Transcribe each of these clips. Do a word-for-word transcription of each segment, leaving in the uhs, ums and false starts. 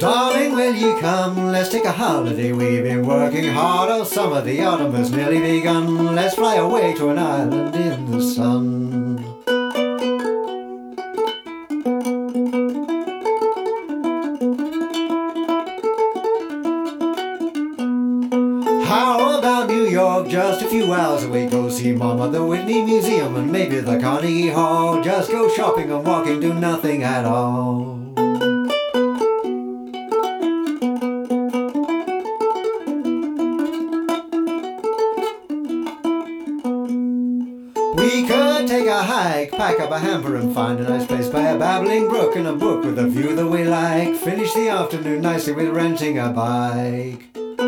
Darling, will you come? Let's take a holiday. We've been working hard all summer. The autumn has nearly begun. Let's fly away to an island in the sun. How about New York? Just a few hours away. Go see Mama, the Whitney Museum, and maybe the Carnegie Hall. Just go shopping and walking, do nothing at all. We could take a hike, pack up a hamper and find a nice place by a babbling brook and a book with a view that we like. Finish the afternoon nicely with renting a bike.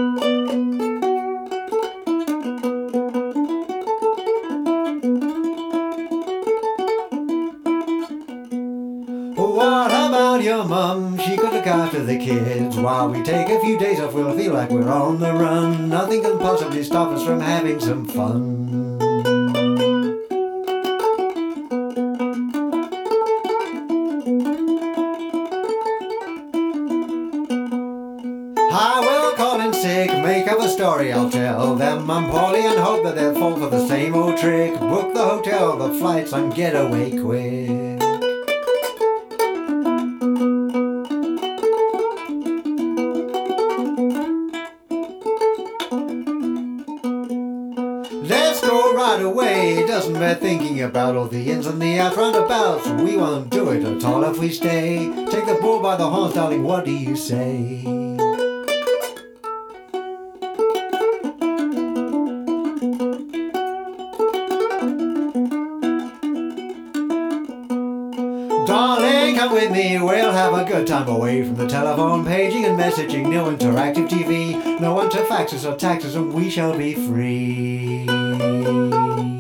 What about your mum? She could look after the kids. While we take a few days off, we'll feel like we're on the run. Nothing can possibly stop us from having some fun. I will call in sick, make up a story, I'll tell them I'm poorly and hope that they'll fall for the same old trick. Book the hotel, the flights, and get away quick. Let's go right away, it doesn't bear thinking about all the ins and the outs roundabouts. We won't do it at all if we stay. Take the bull by the horns, darling, what do you say? Darling, come with me, we'll have a good time away from the telephone, paging and messaging, no interactive T V, no one to fax us or tax us, and we shall be free.